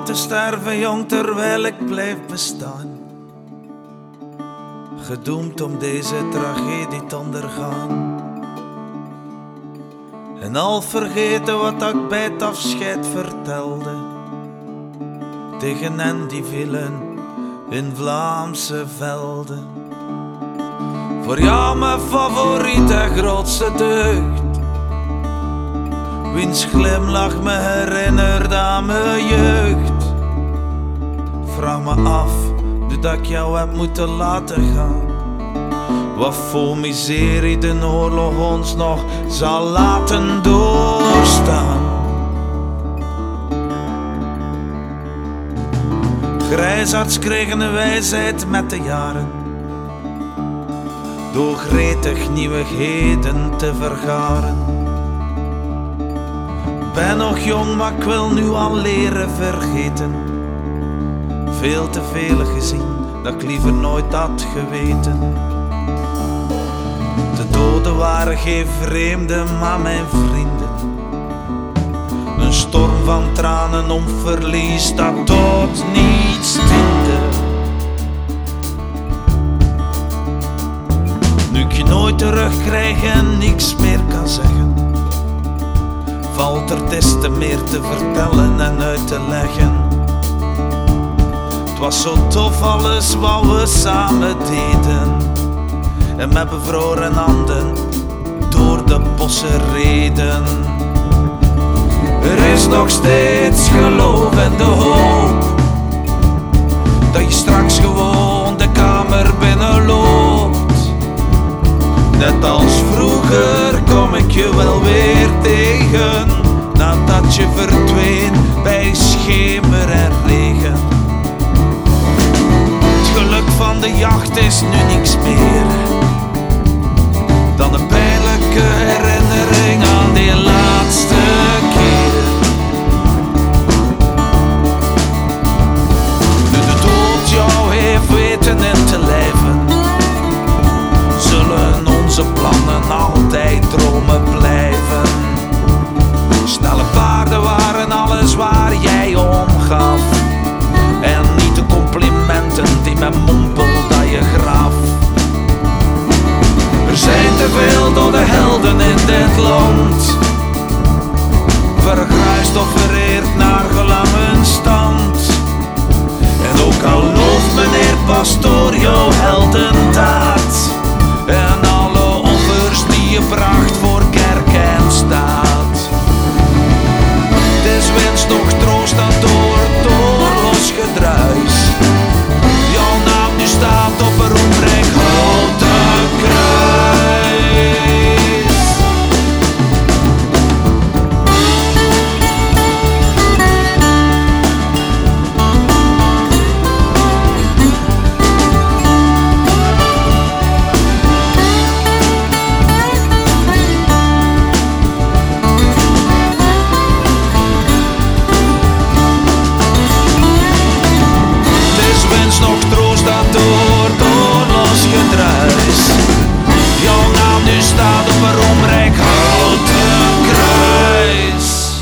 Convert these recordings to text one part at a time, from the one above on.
te sterven jong terwijl ik blijf bestaan. Gedoemd om deze tragedie te ondergaan. En al vergeten wat ik bij het afscheid vertelde. Tegen hen die vielen in Vlaamse velden. Voor jou mijn favoriete en grootste deugd. Wiens glimlach me herinnert aan mijn jeugd. Vraag me af, doordat ik jou heb moeten laten gaan. Wat voor miserie de oorlog ons nog zal laten doorstaan. Grijsaards kregen een wijsheid met de jaren. Door gretig nieuwigheden te vergaren. Ben nog jong, maar ik wil nu al leren vergeten. Veel te veel gezien, dat ik liever nooit had geweten. De doden waren geen vreemden, maar mijn vrienden. Een storm van tranen om verlies dat tot niets diende. Nu ik je nooit terugkrijg en niks meer kan zeggen, valt er des te meer te vertellen en uit te leggen. Het was zo tof alles wat we samen deden. En met bevroren handen door de bossen reden. Er is nog steeds geloof en de hoop dat je straks gewoon de kamer binnenloopt. Net als vroeger kom ik je wel weer tegen, nadat je verdween bij schemer en regen. Het geluk van de jacht is nu niks meer dan een pijnlijke herinnering aan die laatste keer. Nu de dood jou heeft weten in te lijven, zullen onze plannen altijd dromen blijven. Snelle paarden waren alles waar jij om gaf, en niet de complimenten die men mompelt dat je graf. Er zijn te veel dode helden in dit land, vergruisd of vereerd naar gelang hun stand. En ook al looft meneer Pastoor jouw heldendaad en alle offers die je bracht voor kerk en staat. Het is winst nog troost dat door het oorlogsgedruis jouw naam nu staat op een roemrijk houten kruis. Staat op een roemrijk houten kruis.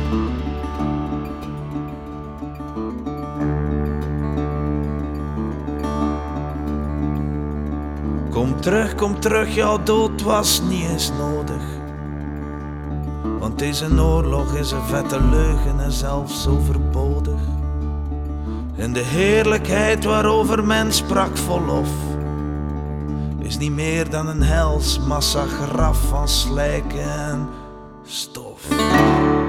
Kom terug, jouw dood was niet eens nodig. Want deze oorlog is een vette leugen en zelfs overbodig. En de heerlijkheid waarover men sprak vol lof is niet meer dan een hels massagraf van slijk en stof.